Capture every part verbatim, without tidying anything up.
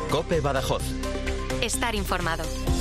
COPE Badajoz. Estar informado.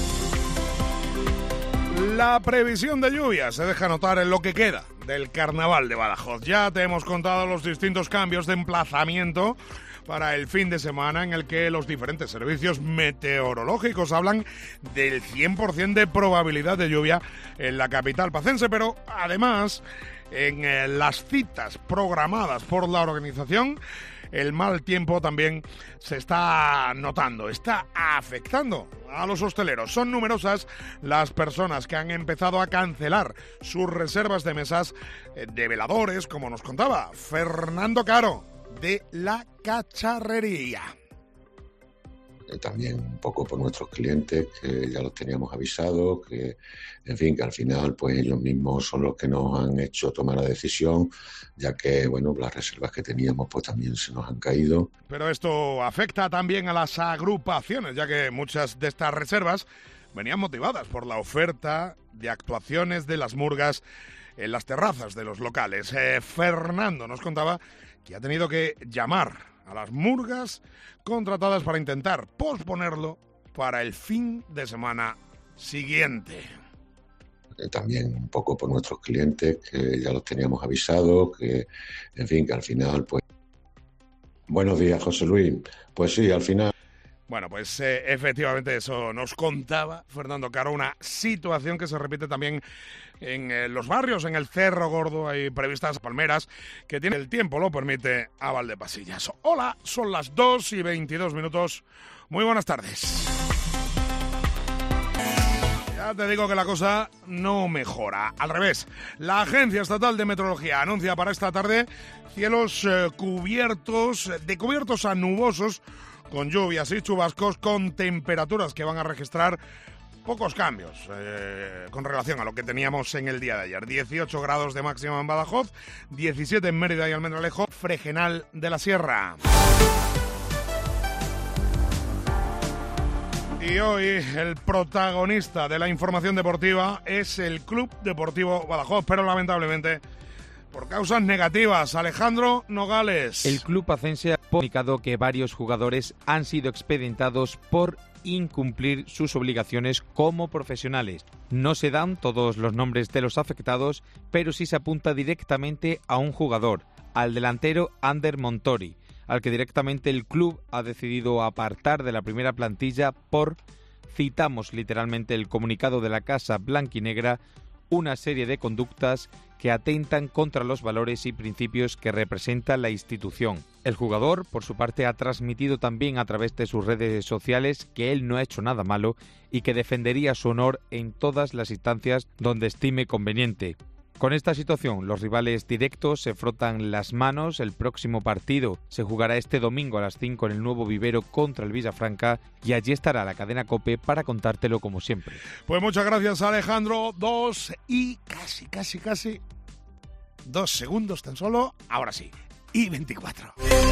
La previsión de lluvia se deja notar en lo que queda del Carnaval de Badajoz. Ya te hemos contado los distintos cambios de emplazamiento para el fin de semana, en el que los diferentes servicios meteorológicos hablan del cien por ciento de probabilidad de lluvia en la capital pacense, pero además en eh, las citas programadas por la organización, el mal tiempo también se está notando, está afectando a los hosteleros. Son numerosas las personas que han empezado a cancelar sus reservas de mesas de veladores, como nos contaba Fernando Caro, de La Cacharrería. También un poco por nuestros clientes, que ya los teníamos avisados, que en fin, que al final pues ellos mismos son los que nos han hecho tomar la decisión, ya que bueno, las reservas que teníamos pues también se nos han caído. Pero esto afecta también a las agrupaciones, ya que muchas de estas reservas venían motivadas por la oferta de actuaciones de las murgas en las terrazas de los locales. Eh, Fernando nos contaba que ha tenido que llamar a las murgas contratadas para intentar posponerlo para el fin de semana siguiente. También un poco por nuestros clientes, que ya los teníamos avisados, que en fin, que al final pues... Buenos días, José Luis. Pues sí, al final... Bueno, pues eh, efectivamente eso nos contaba Fernando Caro, una situación que se repite también en eh, los barrios, en el Cerro Gordo. Hay previstas palmeras que tiene el tiempo, lo permite, a Valdepasillas. Hola, son las dos y veintidós minutos. Muy buenas tardes. Ya te digo que la cosa no mejora, al revés. La Agencia Estatal de Meteorología anuncia para esta tarde cielos eh, cubiertos, de cubiertos a nubosos, con lluvias y chubascos, con temperaturas que van a registrar pocos cambios eh, con relación a lo que teníamos en el día de ayer. dieciocho grados de máxima en Badajoz, diecisiete en Mérida y Almendralejo, Fregenal de la Sierra. Y hoy el protagonista de la información deportiva es el Club Deportivo Badajoz, pero lamentablemente por causas negativas. Alejandro Nogales. El club pacense ha comunicado que varios jugadores han sido expedientados por incumplir sus obligaciones como profesionales. No se dan todos los nombres de los afectados, pero sí se apunta directamente a un jugador, al delantero Ander Montori, al que directamente el club ha decidido apartar de la primera plantilla por, citamos literalmente el comunicado de la Casa Blanquinegra, una serie de conductas que atentan contra los valores y principios que representa la institución. El jugador, por su parte, ha transmitido también a través de sus redes sociales que él no ha hecho nada malo y que defendería su honor en todas las instancias donde estime conveniente. Con esta situación, los rivales directos se frotan las manos. El próximo partido se jugará este domingo a las cinco en el Nuevo Vivero contra el Villafranca y allí estará la cadena COPE para contártelo como siempre. Pues muchas gracias, Alejandro. Dos y casi, casi, casi dos segundos tan solo. Ahora sí, y veinticuatro.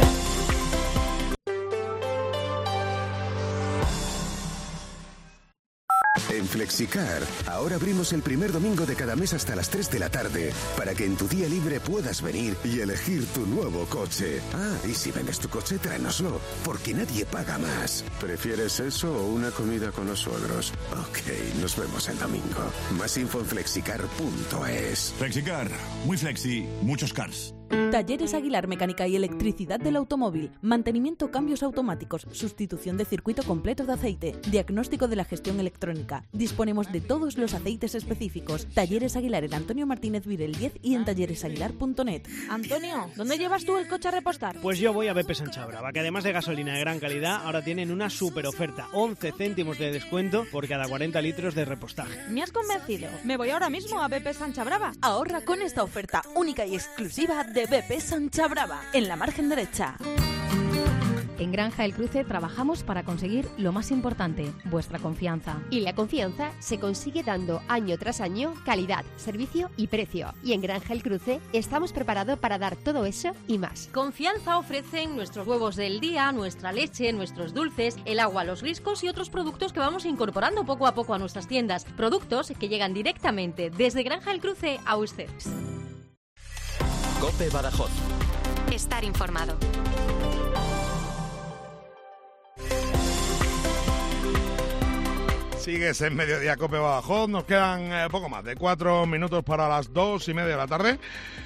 En Flexicar, ahora abrimos el primer domingo de cada mes hasta las tres de la tarde, para que en tu día libre puedas venir y elegir tu nuevo coche. Ah, y si vendes tu coche, tráenoslo, porque nadie paga más. ¿Prefieres eso o una comida con los suegros? Ok, nos vemos el domingo. Más info en flexicar punto es. Flexicar, muy flexi, muchos cars. Talleres Aguilar Mecánica y Electricidad del Automóvil. Mantenimiento, cambios automáticos, sustitución de circuito completo de aceite, diagnóstico de la gestión electrónica. Disponemos de todos los aceites específicos. Talleres Aguilar en Antonio Martínez Vir el diez y en talleres aguilar punto net. Antonio, ¿dónde llevas tú el coche a repostar? Pues yo voy a B P Sancha Brava, que además de gasolina de gran calidad, ahora tienen una super oferta. once céntimos de descuento por cada cuarenta litros de repostaje. Me has convencido. Me voy ahora mismo a B P Sancha Brava. Ahorra con esta oferta única y exclusiva de B P Sancha Brava, en la margen derecha. En Granja El Cruce trabajamos para conseguir lo más importante, vuestra confianza. Y la confianza se consigue dando año tras año calidad, servicio y precio. Y en Granja El Cruce estamos preparados para dar todo eso y más. Confianza ofrecen nuestros huevos del día, nuestra leche, nuestros dulces, el agua, los riscos y otros productos que vamos incorporando poco a poco a nuestras tiendas. Productos que llegan directamente desde Granja El Cruce a ustedes. COPE Badajoz. Estar informado. Sigues en Mediodía Cope Badajoz. Nos quedan eh, poco más de cuatro minutos para las dos y media de la tarde.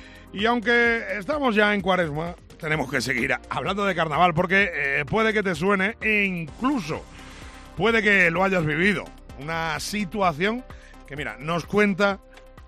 Y aunque estamos ya en Cuaresma, tenemos que seguir hablando de carnaval porque eh, puede que te suene e incluso puede que lo hayas vivido. Una situación que, mira, nos cuenta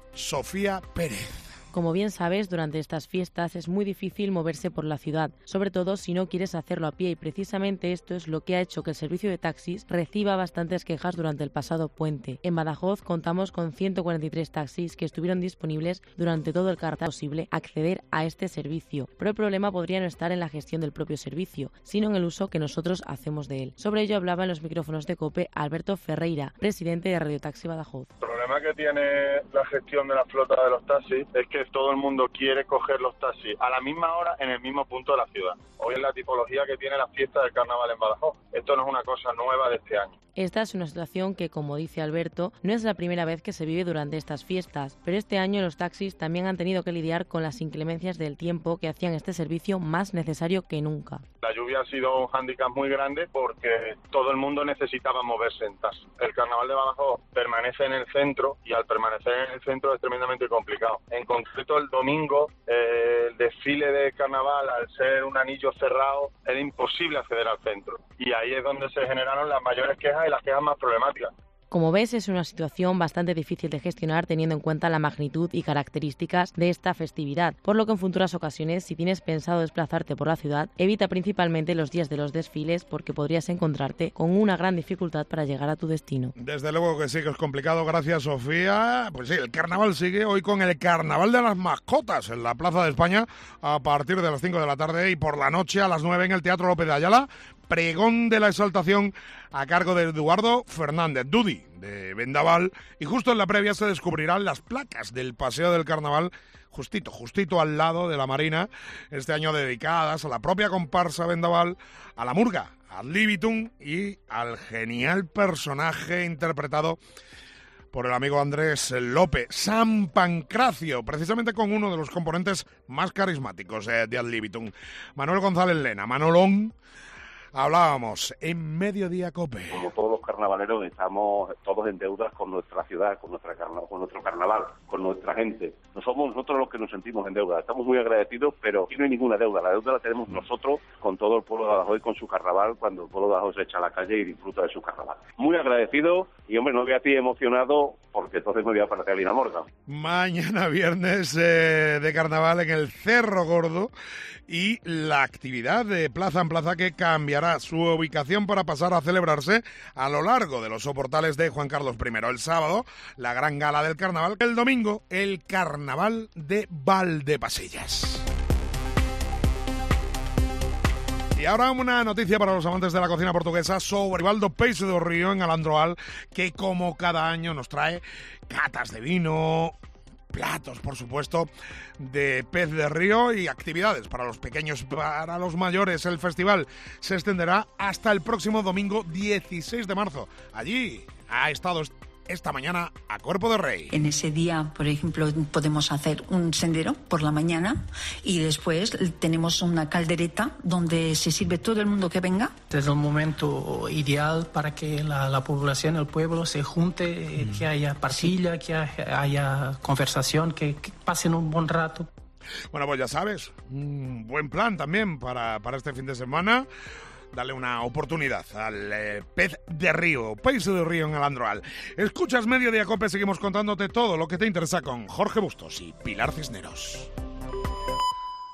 Sofía Pérez. Como bien sabes, durante estas fiestas es muy difícil moverse por la ciudad, sobre todo si no quieres hacerlo a pie, y precisamente esto es lo que ha hecho que el servicio de taxis reciba bastantes quejas durante el pasado puente. En Badajoz contamos con ciento cuarenta y tres taxis que estuvieron disponibles durante todo el carnaval posible acceder a este servicio, pero el problema podría no estar en la gestión del propio servicio, sino en el uso que nosotros hacemos de él. Sobre ello hablaba en los micrófonos de COPE Alberto Ferreira, presidente de Radio Taxi Badajoz. El problema que tiene la gestión de la flota de los taxis es que todo el mundo quiere coger los taxis a la misma hora en el mismo punto de la ciudad. Hoy es la tipología que tiene la fiesta del carnaval en Badajoz. Esto no es una cosa nueva de este año. Esta es una situación que, como dice Alberto, no es la primera vez que se vive durante estas fiestas, pero este año los taxis también han tenido que lidiar con las inclemencias del tiempo que hacían este servicio más necesario que nunca. La lluvia ha sido un hándicap muy grande porque todo el mundo necesitaba moverse en taxi. El carnaval de Badajoz permanece en el centro y al permanecer en el centro es tremendamente complicado. En concreto el domingo, eh, el desfile de carnaval, al ser un anillo cerrado, era imposible acceder al centro. Y ahí es donde se generaron las mayores quejas y las quejas más problemáticas. Como ves, es una situación bastante difícil de gestionar teniendo en cuenta la magnitud y características de esta festividad, por lo que en futuras ocasiones, si tienes pensado desplazarte por la ciudad, evita principalmente los días de los desfiles porque podrías encontrarte con una gran dificultad para llegar a tu destino. Desde luego que sí que es complicado, gracias Sofía. Pues sí, el carnaval sigue hoy con el Carnaval de las Mascotas en la Plaza de España a partir de las cinco de la tarde y por la noche a las nueve en el Teatro López de Ayala. Pregón de la exaltación a cargo de Eduardo Fernández, Dudi, de Vendaval, y justo en la previa se descubrirán las placas del Paseo del Carnaval, justito, justito al lado de la Marina, este año dedicadas a la propia comparsa Vendaval, a la murga, al libitum y al genial personaje interpretado por el amigo Andrés López, San Pancracio, precisamente con uno de los componentes más carismáticos eh, de Ad Libitum, Manuel González Lena, Manolón. Hablábamos en Mediodía Cope. Como todos los carnavaleros estamos todos en deudas con nuestra ciudad, con nuestra carna, con nuestro carnaval, con nuestra gente. No somos nosotros los que nos sentimos en deuda. Estamos muy agradecidos, pero aquí no hay ninguna deuda. La deuda la tenemos nosotros con todo el pueblo de Badajoz y con su carnaval, cuando el pueblo de Badajoz se echa a la calle y disfruta de su carnaval. Muy agradecido y, hombre, no voy a ti emocionado porque entonces me voy a parecer a Lina Morgan. Mañana viernes eh, de carnaval en el Cerro Gordo y la actividad de Plaza en Plaza que cambiará su ubicación para pasar a celebrarse a lo largo de los soportales de Juan Carlos primero. El sábado, la gran gala del carnaval. El domingo, el carnaval de Valdepasillas. Y ahora una noticia para los amantes de la cocina portuguesa sobre Rivaldo Peixe do Río en Alandroal, que como cada año nos trae catas de vino, platos, por supuesto, de pez de río y actividades para los pequeños, para los mayores. El festival se extenderá hasta el próximo domingo dieciséis de marzo. Allí ha estado esta mañana a Cuerpo de Rey. En ese día, por ejemplo, podemos hacer un sendero por la mañana y después tenemos una caldereta donde se sirve todo el mundo que venga. Es el momento ideal para que la, la población, el pueblo se junte, mm. que haya parrilla, que haya, haya conversación, que, que pasen un buen rato. Bueno, pues ya sabes, un buen plan también para, para este fin de semana. Dale una oportunidad al eh, pez de río, Peixe do Río en Alandroal. Escuchas Mediodía Cope, seguimos contándote todo lo que te interesa con Jorge Bustos y Pilar Cisneros.